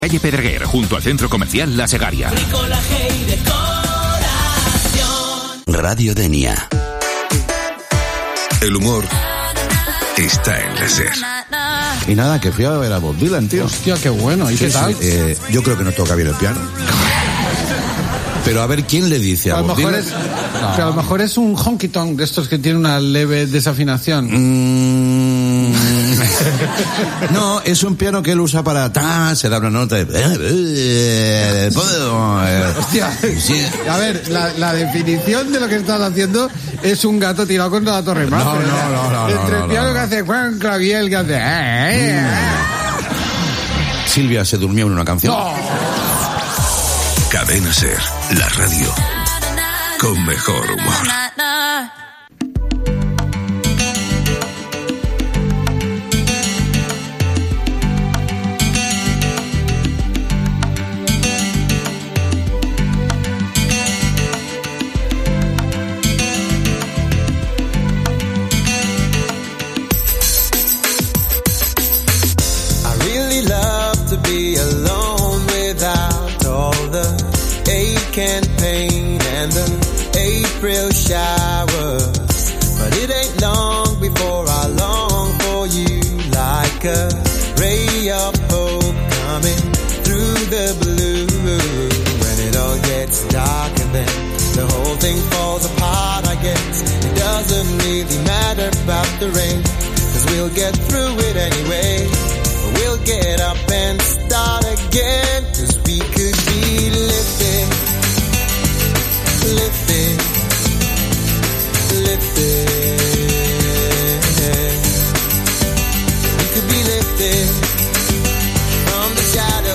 Calle Pedreguer, junto al centro comercial La Segaria. Radio Denia. El humor está en la SER. Y nada, que fui a ver a Bob Dylan, tío. Hostia, qué bueno. ¿Y Sí, qué tal? sí, yo creo que no toca bien el piano. Pero a ver, ¿quién le dice a Bob Dylan? Pero a lo mejor es un honky tonk de estos que tiene una leve desafinación. No, es un piano que él usa para se da una nota Hostia. Sí. A ver, la definición de lo que estás haciendo es un gato tirado contra la torre más. No. Entre el piano que hace Juan Claviel que hace. Silvia se durmió en una canción. No. Cadena SER, la radio con mejor humor. And pain and the April showers, but it ain't long before I long for you, like a ray of hope coming through the blue. When it all gets dark and then the whole thing falls apart, I guess it doesn't really matter about the rain, 'cause we'll get through it anyway. We'll get up and start again, 'cause we could be lifted, lifted, lifted. We could be lifted from the shadow,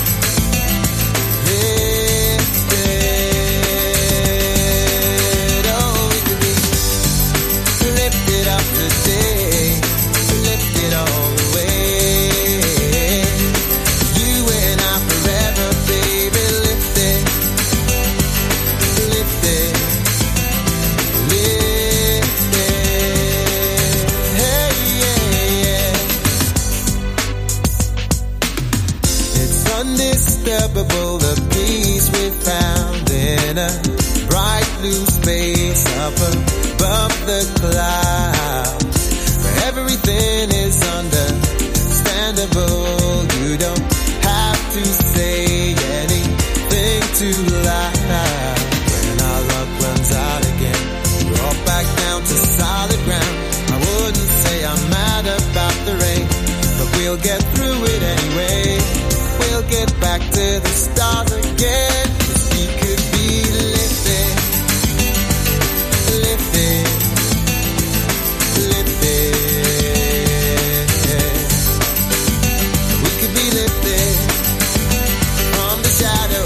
lifted. Oh, we could be lifted up today, lifted all the way. You and I forever, baby, lifted. Lifted, hey, yeah. It's undisturbable, the peace we found in a bright blue space up above the clouds, where everything is understandable. You don't have to say anything too loud. Runs out again, we're all back down to solid ground. I wouldn't say I'm mad about the rain, but we'll get through it anyway. We'll get back to the start again, 'cause we could be lifted, lifted, lifted. We could be lifted from the shadow.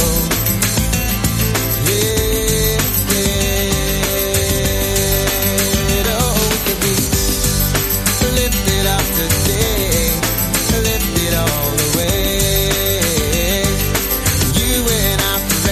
Forever,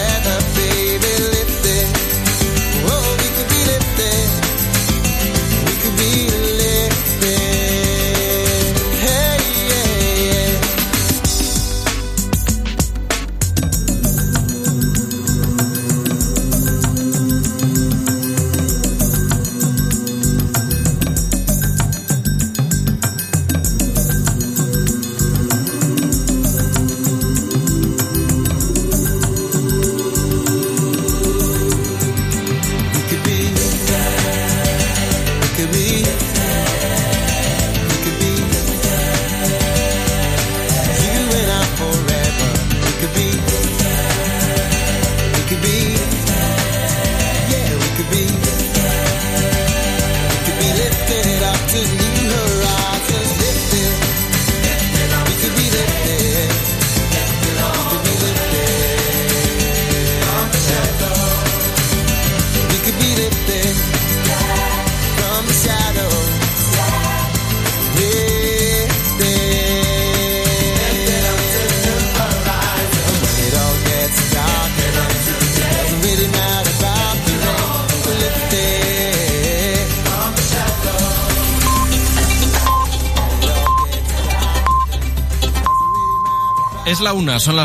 Es la 1, son las